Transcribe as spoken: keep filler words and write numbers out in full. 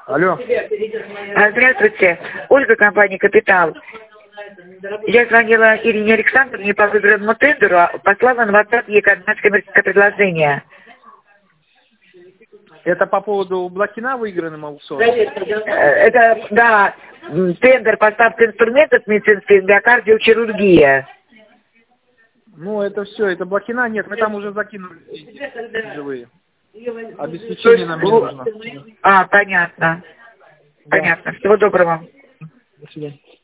Алло. А, Здравствуйте. Ольга, компания «Капитал». Я звонила Ирине Александровне по выигранному тендеру, а послала на WhatsApp ей коммерческое предложение. Это по поводу Блохина выигранным аукционом? Это, да, тендер поставки инструментов медицинских для кардиохирургии. Ну, это все, это Блохина нет, мы там уже закинули живые. Обеспечение нам не нужно. А, понятно. Да. Понятно. Всего доброго. До свидания.